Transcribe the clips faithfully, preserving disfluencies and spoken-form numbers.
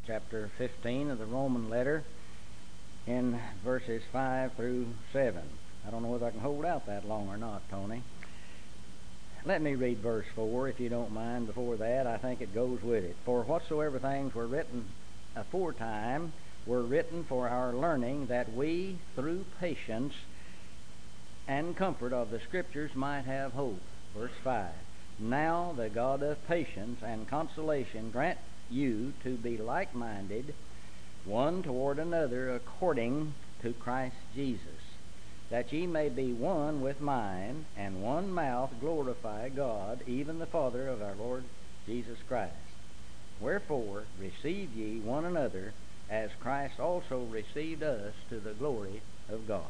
chapter fifteen of the Roman letter in verses five through seven. I don't know whether I can hold out that long or not, Tony. Let me read verse four, if you don't mind, before that. I think it goes with it. For whatsoever things were written aforetime were written for our learning, that we, through patience and comfort of the Scriptures, might have hope. Verse five. Now the God of patience and consolation grant you to be like-minded, one toward another, according to Christ Jesus, that ye may be one with mind, and one mouth glorify God, even the Father of our Lord Jesus Christ. Wherefore receive ye one another, as Christ also received us, to the glory of God.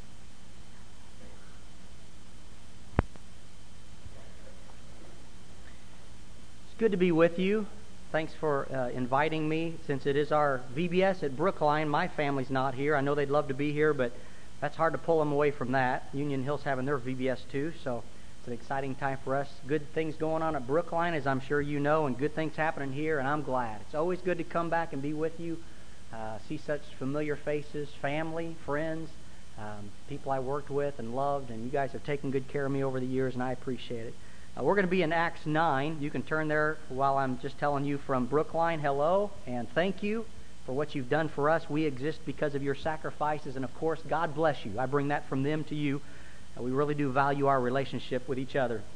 It's good to be with you. Thanks for uh, inviting me. Since it is our V B S at Brookline, my family's not here. I know they'd love to be here, but that's hard to pull them away from that. Union Hill's having their V B S too, so it's an exciting time for us. Good things going on at Brookline, as I'm sure you know, and good things happening here, and I'm glad. It's always good to come back and be with you, uh, see such familiar faces, family, friends, um, people I worked with and loved, and you guys have taken good care of me over the years, and I appreciate it. Uh, we're going to be in Acts nine. You can turn there while I'm just telling you from Brookline, hello, and thank you for what you've done for us. We exist because of your sacrifices, and of course, God bless you. I bring that from them to you. Uh, we really do value our relationship with each other.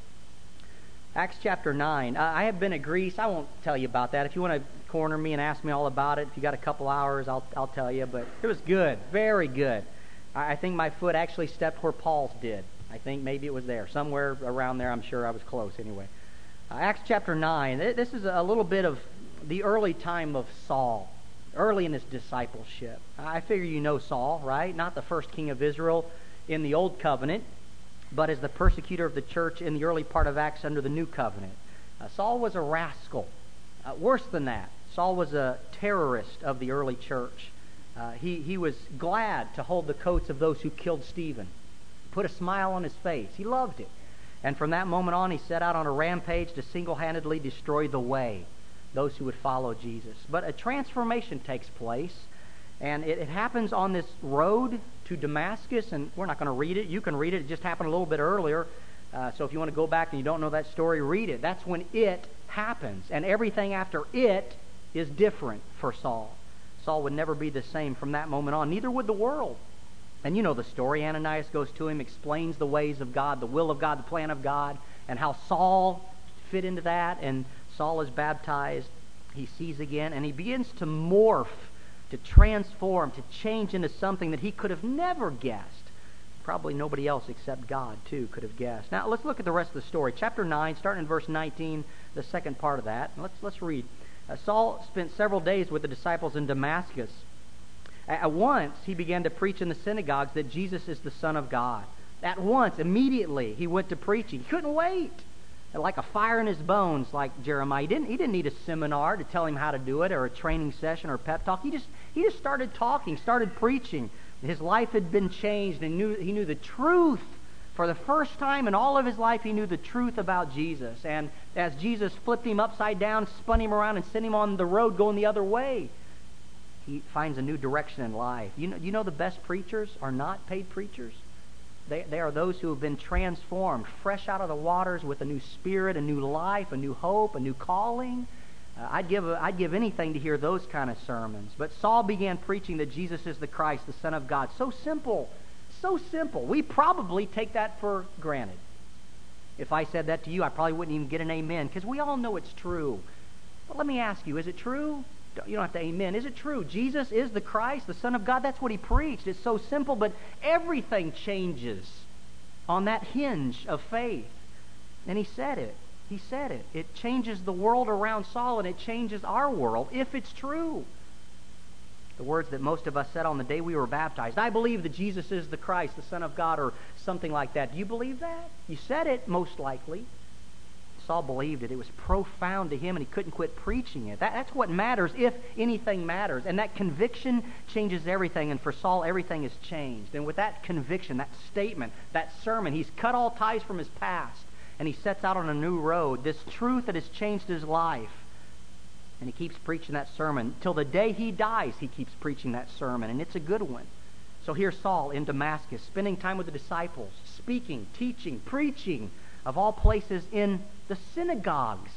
Acts chapter nine. Uh, I have been at Greece. I won't tell you about that. If you want to corner me and ask me all about it, if you got a couple hours, I'll I'll tell you. But it was good, very good. I, I think my foot actually stepped where Paul's did. I think maybe it was there, somewhere around there. I'm sure I was close anyway. Uh, Acts chapter nine. This is a little bit of the early time of Saul, early in his discipleship. I figure you know Saul, right? Not the first king of Israel in the Old Covenant, but as the persecutor of the church in the early part of Acts under the New Covenant. Uh, Saul was a rascal. Uh, worse than that, Saul was a terrorist of the early church. Uh, he, he was glad to hold the coats of those who killed Stephen. Put a smile on his face. He loved it. And from that moment on, he set out on a rampage to single-handedly destroy the way, those who would follow Jesus. But a transformation takes place, and it, it happens on this road to Damascus, and we're not going to read it. You can read it. It just happened a little bit earlier. Uh, so if you want to go back and you don't know that story, read it. That's when it happens, and everything after it is different for Saul. Saul would never be the same from that moment on. Neither would the world. And you know the story. Ananias goes to him, explains the ways of God, the will of God, the plan of God, and how Saul fit into that. And Saul is baptized. He sees again, and he begins to morph, to transform, to change into something that he could have never guessed. Probably nobody else except God, too, could have guessed. Now, let's look at the rest of the story. Chapter nine, starting in verse nineteen, the second part of that. Let's, let's read. Uh, Saul spent several days with the disciples in Damascus. At once, he began to preach in the synagogues that Jesus is the Son of God. At once, immediately, he went to preaching. He couldn't wait. Like a fire in his bones, like Jeremiah. He didn't, he didn't need a seminar to tell him how to do it, or a training session, or a pep talk. He just, he just started talking, started preaching. His life had been changed, and knew, he knew the truth. For the first time in all of his life, he knew the truth about Jesus. And as Jesus flipped him upside down, spun him around, and sent him on the road going the other way, he finds a new direction in life. You know, you know the best preachers are not paid preachers. They, they are those who have been transformed, fresh out of the waters with a new spirit, a new life, a new hope, a new calling. Uh, I'd give a, I'd give anything to hear those kind of sermons. But Saul began preaching that Jesus is the Christ, the Son of God. So simple, so simple. We probably take that for granted. If I said that to you, I probably wouldn't even get an amen, because we all know it's true. But let me ask you, is it true? You don't have to amen. Is it true? Jesus is the Christ, the Son of God. That's what he preached. It's so simple, but everything changes on that hinge of faith. And he said it. He said it. It changes the world around Saul, and it changes our world if it's true. The words that most of us said on the day we were baptized. I believe that Jesus is the Christ, the Son of God, or something like that. Do you believe that? You said it, most likely. Saul believed it. It was profound to him, and he couldn't quit preaching it. That, that's what matters, if anything matters. And that conviction changes everything. And for Saul, everything has changed. And with that conviction, that statement, that sermon, he's cut all ties from his past, and he sets out on a new road. This truth that has changed his life And he keeps preaching that sermon. Till the day he dies, he keeps preaching that sermon, and it's a good one. So here's Saul in Damascus, spending time with the disciples, speaking, teaching, preaching, of all places in the synagogues.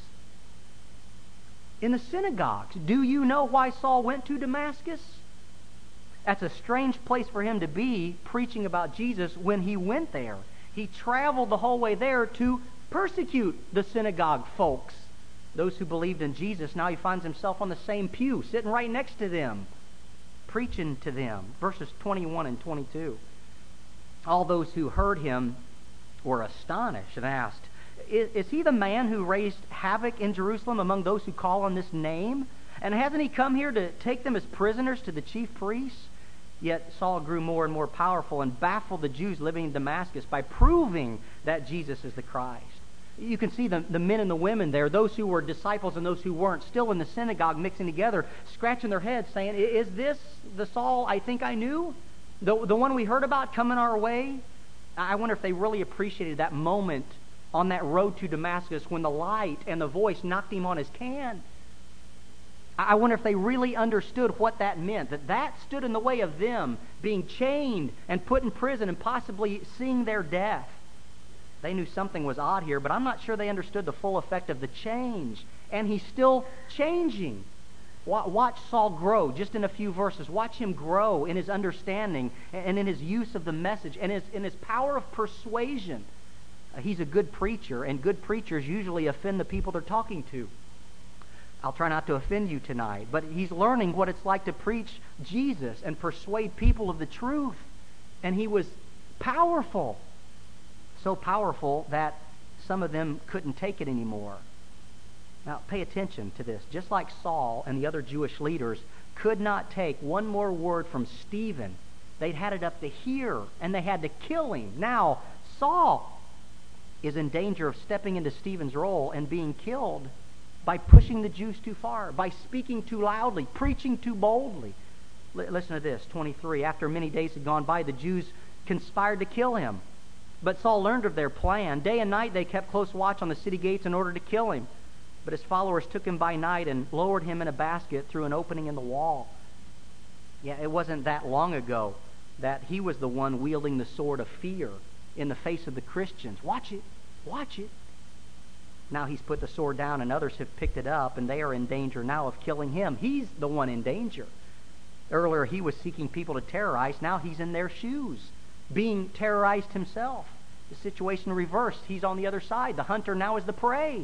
In the synagogues. Do you know why Saul went to Damascus? That's a strange place for him to be preaching about Jesus when he went there. He traveled the whole way there to persecute the synagogue folks, those who believed in Jesus. Now he finds himself on the same pew, sitting right next to them, preaching to them. Verses twenty-one and twenty-two. All those who heard him were astonished and asked, Is, is he the man who raised havoc in Jerusalem among those who call on this name? And hasn't he come here to take them as prisoners to the chief priests? Yet Saul grew more and more powerful and baffled the Jews living in Damascus by proving that Jesus is the Christ. You can see the, the men and the women there, those who were disciples and those who weren't, still in the synagogue mixing together, scratching their heads saying, is this the Saul I think I knew? The, the one we heard about coming our way? I wonder if they really appreciated that moment on that road to Damascus when the light and the voice knocked him on his can. I wonder if they really understood what that meant, that that stood in the way of them being chained and put in prison and possibly seeing their death. They knew something was odd here, but I'm not sure they understood the full effect of the change. And he's still changing. Watch Saul grow just in a few verses. Watch him grow in his understanding and in his use of the message and his, in his power of persuasion. Uh, he's a good preacher, and good preachers usually offend the people they're talking to. I'll try not to offend you tonight, but he's learning what it's like to preach Jesus and persuade people of the truth. And he was powerful. So powerful that some of them couldn't take it anymore. Now, pay attention to this. Just like Saul and the other Jewish leaders could not take one more word from Stephen, they'd had it up to here, and they had to kill him. Now, Saul is in danger of stepping into Stephen's role and being killed by pushing the Jews too far, by speaking too loudly, preaching too boldly. L- listen to this, twenty-three. After many days had gone by, the Jews conspired to kill him. But Saul learned of their plan. Day and night they kept close watch on the city gates in order to kill him. But his followers took him by night and lowered him in a basket through an opening in the wall. Yeah, it wasn't that long ago that he was the one wielding the sword of fear in the face of the Christians. Watch it. Watch it. Now he's put the sword down and others have picked it up, and they are in danger now of killing him. He's the one in danger. Earlier he was seeking people to terrorize. Now he's in their shoes, being terrorized himself. The situation reversed. He's on the other side. The hunter now is the prey.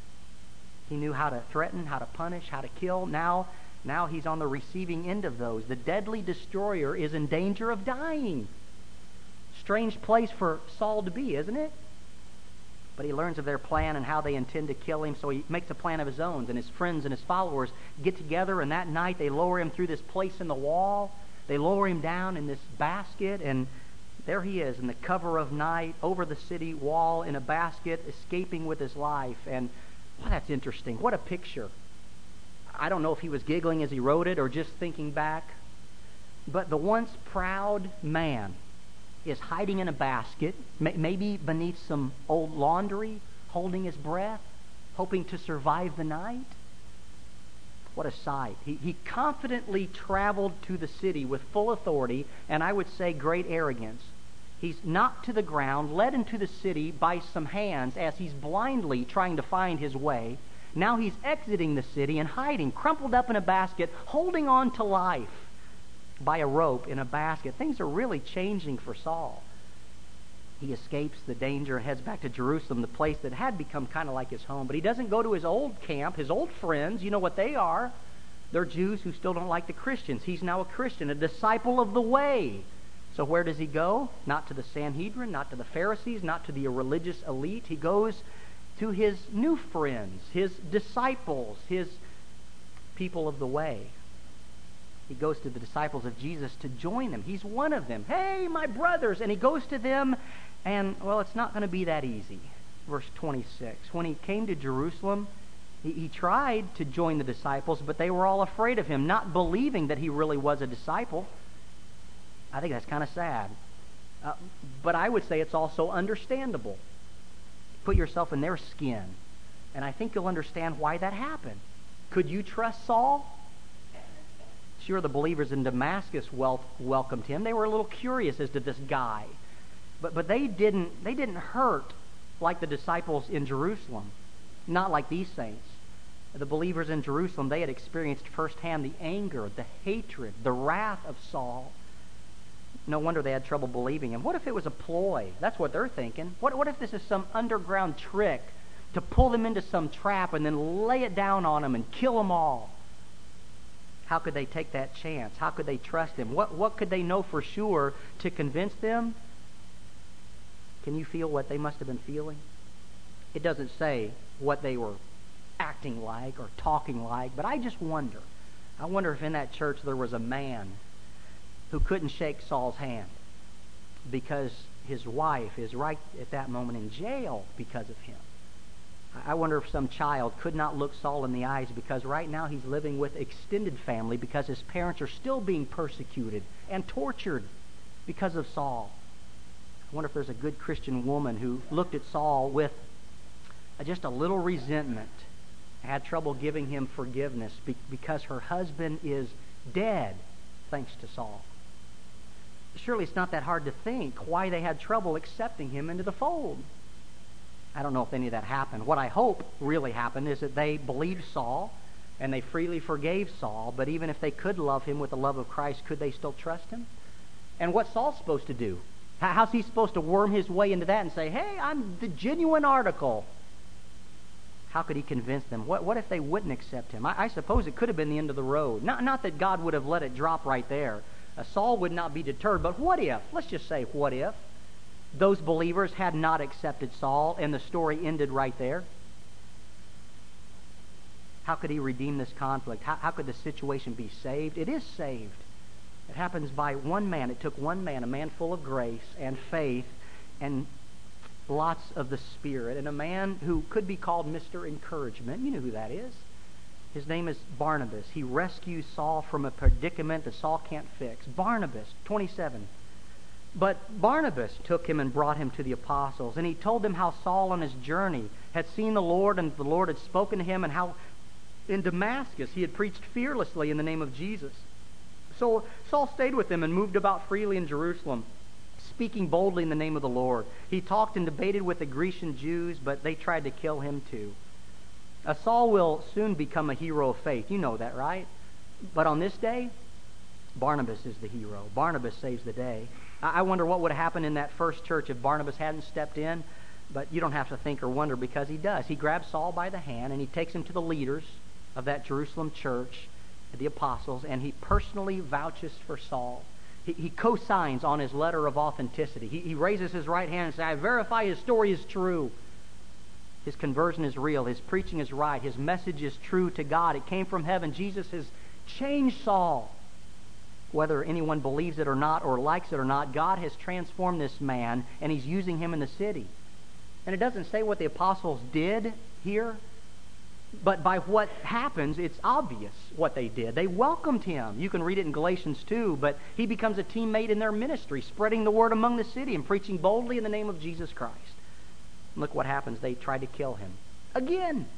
He knew how to threaten, how to punish, how to kill. Now, now he's on the receiving end of those. The deadly destroyer is in danger of dying. Strange place for Saul to be, isn't it? But he learns of their plan and how they intend to kill him, so he makes a plan of his own. And his friends and his followers get together, and that night they lower him through this place in the wall. They lower him down in this basket, and there he is in the cover of night, over the city wall in a basket, escaping with his life. And, well, that's interesting. What a picture. I don't know if he was giggling as he wrote it or just thinking back. But the once proud man is hiding in a basket, maybe beneath some old laundry, holding his breath, hoping to survive the night. What a sight. He, he confidently traveled to the city with full authority, and I would say great arrogance. He's knocked to the ground, led into the city by some hands as he's blindly trying to find his way. Now he's exiting the city and hiding, crumpled up in a basket, holding on to life by a rope in a basket. Things are really changing for Saul. He escapes the danger, heads back to Jerusalem, the place that had become kind of like his home. But he doesn't go to his old camp, his old friends. You know what they are. They're Jews who still don't like the Christians. He's now a Christian, a disciple of the way. So where does he go? Not to the Sanhedrin, not to the Pharisees, not to the religious elite. He goes to his new friends, his disciples, his people of the way. He goes to the disciples of Jesus to join them. He's one of them. Hey, my brothers! And he goes to them, and, well, it's not going to be that easy. Verse twenty-six. When he came to Jerusalem, he, he tried to join the disciples, but they were all afraid of him, not believing that he really was a disciple. I think that's kind of sad. Uh, but I would say it's also understandable. Put yourself in their skin, and I think you'll understand why that happened. Could you trust Saul? Sure, the believers in Damascus wel- welcomed him. They were a little curious as to this guy. But but they didn't they didn't hurt like the disciples in Jerusalem. Not like these saints. The believers in Jerusalem, they had experienced firsthand the anger, the hatred, the wrath of Saul. No wonder they had trouble believing him. What if it was a ploy? That's what they're thinking. What, what if this is some underground trick to pull them into some trap and then lay it down on them and kill them all? How could they take that chance? How could they trust him? What, what could they know for sure to convince them? Can you feel what they must have been feeling? It doesn't say what they were acting like or talking like, but I just wonder. I wonder if in that church there was a man who couldn't shake Saul's hand because his wife is right at that moment in jail because of him. I wonder if some child could not look Saul in the eyes because right now he's living with extended family because his parents are still being persecuted and tortured because of Saul. I wonder if there's a good Christian woman who looked at Saul with just a little resentment, had trouble giving him forgiveness because her husband is dead thanks to Saul. Surely it's not that hard to think why they had trouble accepting him into the fold. I don't know if any of that happened. What I hope really happened is that they believed Saul and they freely forgave Saul, but even if they could love him with the love of Christ, could they still trust him? And what's Saul supposed to do? How's he supposed to worm his way into that and say, hey, I'm the genuine article? How could he convince them? What, what if they wouldn't accept him? I, I suppose it could have been the end of the road. Not, not that God would have let it drop right there. Uh, Saul would not be deterred, but what if, let's just say what if, those believers had not accepted Saul and the story ended right there? How could he redeem this conflict? How, how could the situation be saved? It is saved. It happens by one man. It took one man, a man full of grace and faith and lots of the Spirit, and a man who could be called Mister Encouragement. You know who that is. His name is Barnabas. He rescues Saul from a predicament that Saul can't fix. Barnabas, twenty-seven. But Barnabas took him and brought him to the apostles, and he told them how Saul on his journey had seen the Lord, and the Lord had spoken to him, and how in Damascus he had preached fearlessly in the name of Jesus. So Saul stayed with them and moved about freely in Jerusalem, speaking boldly in the name of the Lord. He talked and debated with the Grecian Jews, but they tried to kill him too. Uh, Saul will soon become a hero of faith. You know that, right? But on this day, Barnabas is the hero. Barnabas saves the day. I wonder what would have happened in that first church if Barnabas hadn't stepped in. But you don't have to think or wonder, because he does. He grabs Saul by the hand and he takes him to the leaders of that Jerusalem church, the apostles, and he personally vouches for Saul. He, he co-signs on his letter of authenticity. He, he raises his right hand and says, I verify his story is true. His conversion is real. His preaching is right. His message is true to God. It came from heaven. Jesus has changed Saul. Whether anyone believes it or not, or likes it or not, God has transformed this man, and he's using him in the city. And it doesn't say what the apostles did here, but by what happens, it's obvious what they did. They welcomed him. You can read it in Galatians two, but he becomes a teammate in their ministry, spreading the word among the city and preaching boldly in the name of Jesus Christ. And look what happens. They tried to kill him again.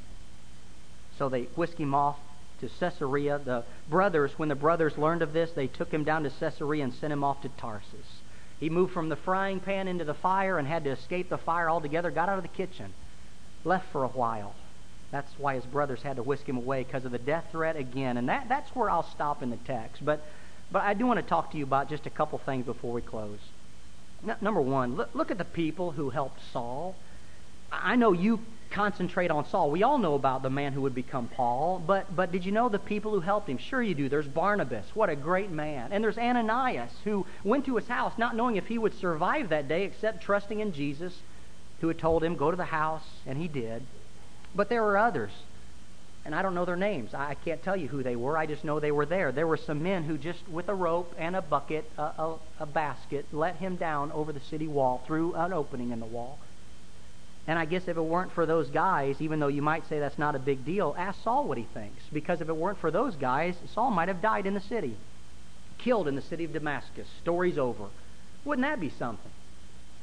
So they whisk him off to Caesarea. The brothers, when the brothers learned of this, they took him down to Caesarea and sent him off to Tarsus. He moved from the frying pan into the fire and had to escape the fire altogether, got out of the kitchen, left for a while. That's why his brothers had to whisk him away, because of the death threat again. And that, that's where I'll stop in the text. But, but I do want to talk to you about just a couple things before we close. N- number one, look, look at the people who helped Saul. I know you concentrate on Saul. We all know about the man who would become Paul, but but did you know the people who helped him? Sure you do. There's Barnabas. What a great man. And there's Ananias, who went to his house not knowing if he would survive that day, except trusting in Jesus, who had told him, go to the house, and he did. But there were others, and I don't know their names. I can't tell you who they were. I just know they were there. There were some men who just, with a rope and a bucket, a, a, a basket, let him down over the city wall through an opening in the wall. And I guess if it weren't for those guys, even though you might say that's not a big deal, ask Saul what he thinks. Because if it weren't for those guys, Saul might have died in the city. Killed in the city of Damascus. Story's over. Wouldn't that be something?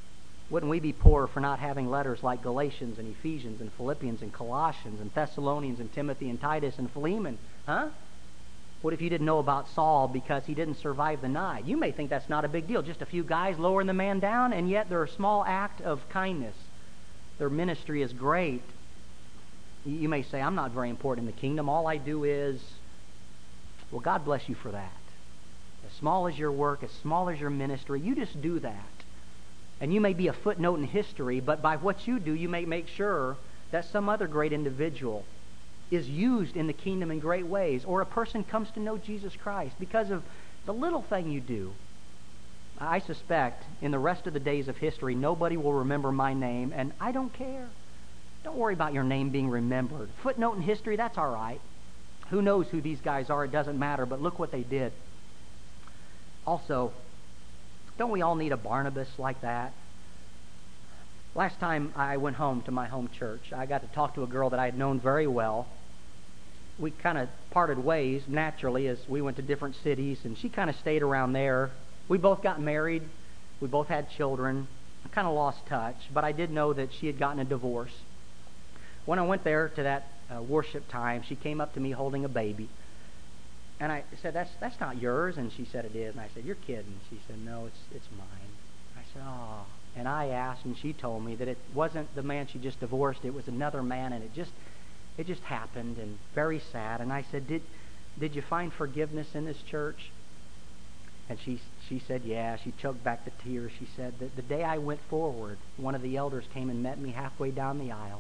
Wouldn't we be poorer for not having letters like Galatians and Ephesians and Philippians and Colossians and Thessalonians and Timothy and Titus and Philemon? Huh? What if you didn't know about Saul because he didn't survive the night? You may think that's not a big deal. Just a few guys lowering the man down, and yet they're a small act of kindness. Their ministry is great. You may say, I'm not very important in the kingdom. All I do is... Well, God bless you for that. As small as your work, as small as your ministry, you just do that. And you may be a footnote in history, but by what you do, you may make sure that some other great individual is used in the kingdom in great ways, or a person comes to know Jesus Christ because of the little thing you do. I suspect in the rest of the days of history, nobody will remember my name, and I don't care. Don't worry about your name being remembered. Footnote in history, that's all right. Who knows who these guys are? It doesn't matter, but look what they did. Also, don't we all need a Barnabas like that? Last time I went home to my home church, I got to talk to a girl that I had known very well. We kind of parted ways naturally as we went to different cities, and she kind of stayed around there. We both got married. We both had children. I kind of lost touch, but I did know that she had gotten a divorce. When I went there to that uh, worship time, she came up to me holding a baby. And I said, that's that's not yours. And she said, it is. And I said, you're kidding. She said, no, it's it's mine. I said, oh. And I asked, and she told me that it wasn't the man she just divorced. It was another man, and it just it just happened, and very sad. And I said, did did you find forgiveness in this church? And she she said, yeah. She choked back the tears. She said that the day I went forward, one of the elders came and met me halfway down the aisle.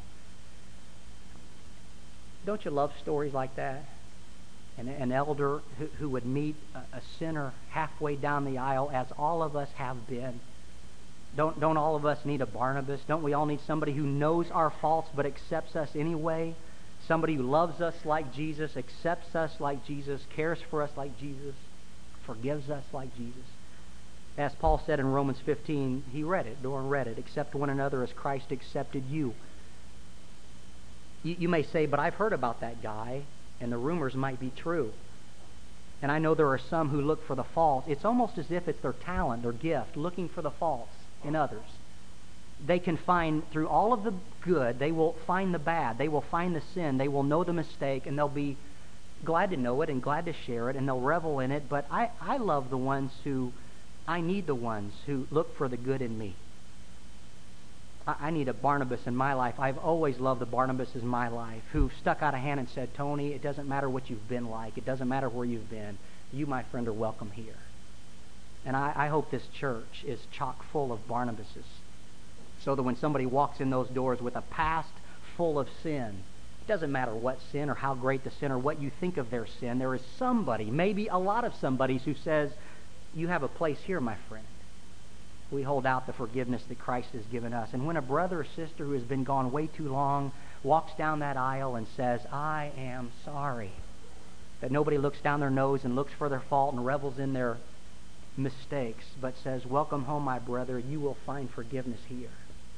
Don't you love stories like that? An, an elder who, who would meet a, a sinner halfway down the aisle, as all of us have been. Don't don't all of us need a Barnabas? Don't we all need somebody who knows our faults but accepts us anyway? Somebody who loves us like Jesus, accepts us like Jesus, cares for us like Jesus, forgives us like Jesus. As Paul said in Romans fifteen, he read it, Doran read it, accept one another as Christ accepted you. You, you may say, but I've heard about that guy, and the rumors might be true. And I know there are some who look for the fault. It's almost as if it's their talent, their gift, looking for the faults in others. They can find, through all of the good, they will find the bad. They will find the sin. They will know the mistake, and they'll be glad to know it and glad to share it, and they'll revel in it. But I, I love the ones who, I need the ones who look for the good in me. I, I need a Barnabas in my life. I've always loved the Barnabas in my life who stuck out a hand and said, Tony, it doesn't matter what you've been like. It doesn't matter where you've been. You, my friend, are welcome here. And I, I hope this church is chock full of Barnabases, so that when somebody walks in those doors with a past full of sin, it doesn't matter what sin or how great the sin or what you think of their sin, there is somebody, maybe a lot of somebodies, who says, you have a place here, my friend. We hold out the forgiveness that Christ has given us. And when a brother or sister who has been gone way too long walks down that aisle and says, I am sorry, that nobody looks down their nose and looks for their fault and revels in their mistakes, but says, welcome home, my brother, you will find forgiveness here.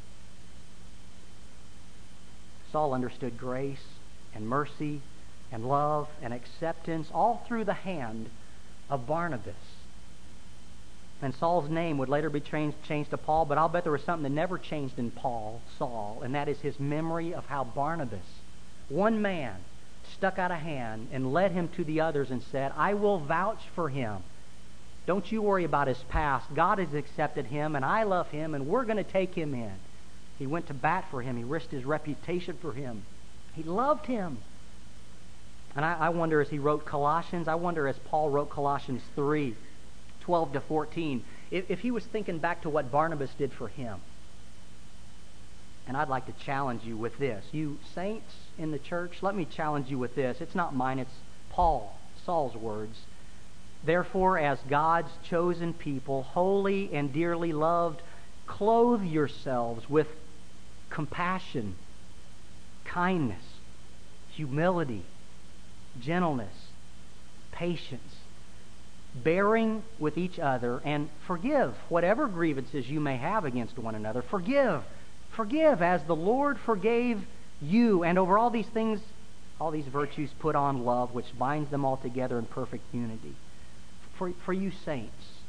Saul understood grace and mercy and love and acceptance all through the hand of Barnabas. And Saul's name would later be changed, changed to Paul, but I'll bet there was something that never changed in Paul, Saul, and that is his memory of how Barnabas, one man, stuck out a hand and led him to the others and said, I will vouch for him. Don't you worry about his past. God has accepted him, and I love him, and we're going to take him in. He went to bat for him. He risked his reputation for him. He loved him. And I, I wonder, as he wrote Colossians, I wonder as Paul wrote Colossians three, twelve to fourteen, if, if he was thinking back to what Barnabas did for him. And I'd like to challenge you with this. You saints in the church, let me challenge you with this. It's not mine, it's Paul, Saul's words. Therefore, as God's chosen people, holy and dearly loved, clothe yourselves with compassion, kindness, humility, gentleness, patience, bearing with each other, and forgive whatever grievances you may have against one another. Forgive. Forgive as the Lord forgave you. And over all these things, all these virtues, put on love, which binds them all together in perfect unity. For, for you saints,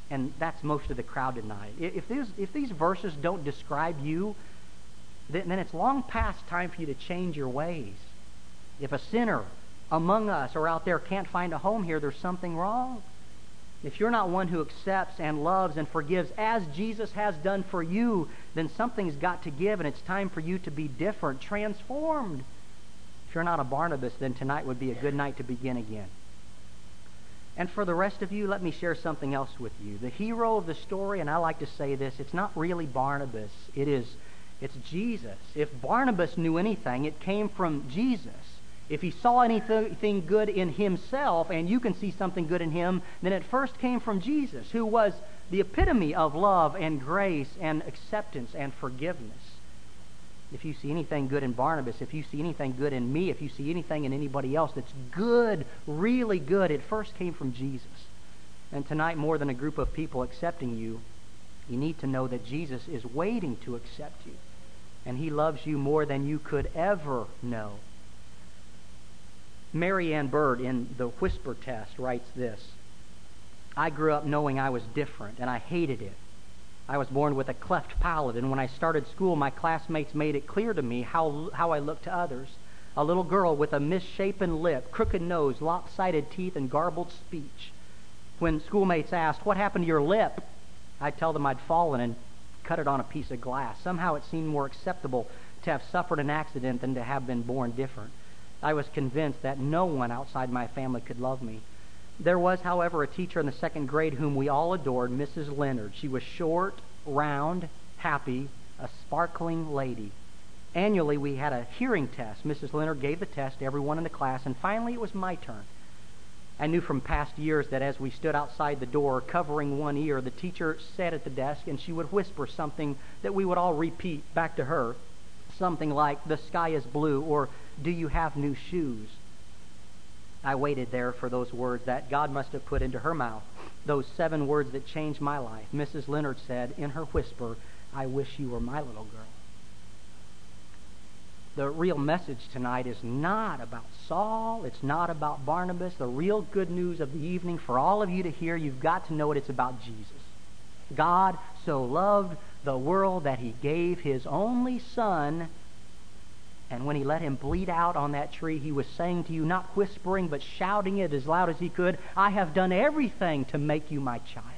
And that's most of the crowd tonight. If these, if these verses don't describe you, then, then it's long past time for you to change your ways. If a sinner among us or out there can't find a home here, there's something wrong. If you're not one who accepts and loves and forgives as Jesus has done for you, then something's got to give, and it's time for you to be different, transformed. If you're not a Barnabas, then tonight would be a good night to begin again. And for the rest of you, let me share something else with you. The hero of the story, and I like to say this, it's not really Barnabas. It is, it's Jesus. If Barnabas knew anything, it came from Jesus. If he saw anything good in himself, and you can see something good in him, then it first came from Jesus, who was the epitome of love and grace and acceptance and forgiveness. If you see anything good in Barnabas, if you see anything good in me, if you see anything in anybody else that's good, really good, it first came from Jesus. And tonight, more than a group of people accepting you, you need to know that Jesus is waiting to accept you. And he loves you more than you could ever know. Mary Ann Bird, in the Whisper Test, writes this: I grew up knowing I was different, and I hated it. I was born with a cleft palate, and when I started school, my classmates made it clear to me how, how I looked to others. A little girl with a misshapen lip, crooked nose, lopsided teeth, and garbled speech. When schoolmates asked, "What happened to your lip?" I'd tell them I'd fallen and cut it on a piece of glass. Somehow it seemed more acceptable to have suffered an accident than to have been born different. I was convinced that no one outside my family could love me. There was, however, a teacher in the second grade whom we all adored, Missus Leonard. She was short, round, happy, a sparkling lady. Annually, we had a hearing test. Missus Leonard gave the test to everyone in the class, and finally it was my turn. I knew from past years that as we stood outside the door, covering one ear, the teacher sat at the desk, and she would whisper something that we would all repeat back to her. Something like, "The sky is blue," or "Do you have new shoes?" I waited there for those words that God must have put into her mouth, those seven words that changed my life. Missus Leonard said in her whisper, "I wish you were my little girl." The real message tonight is not about Saul. It's not about Barnabas. The real good news of the evening for all of you to hear, you've got to know it. It's about Jesus. God so loved the world that he gave his only Son. And when he let him bleed out on that tree, he was saying to you, not whispering, but shouting it as loud as he could, "I have done everything to make you my child."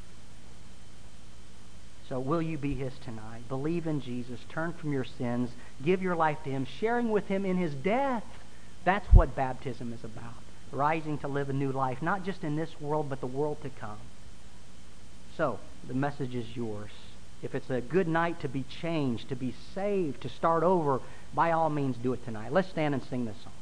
So will you be his tonight? Believe in Jesus. Turn from your sins. Give your life to him, sharing with him in his death. That's what baptism is about. Rising to live a new life, not just in this world, but the world to come. So, the message is yours. If it's a good night to be changed, to be saved, to start over, by all means do it tonight. Let's stand and sing this song.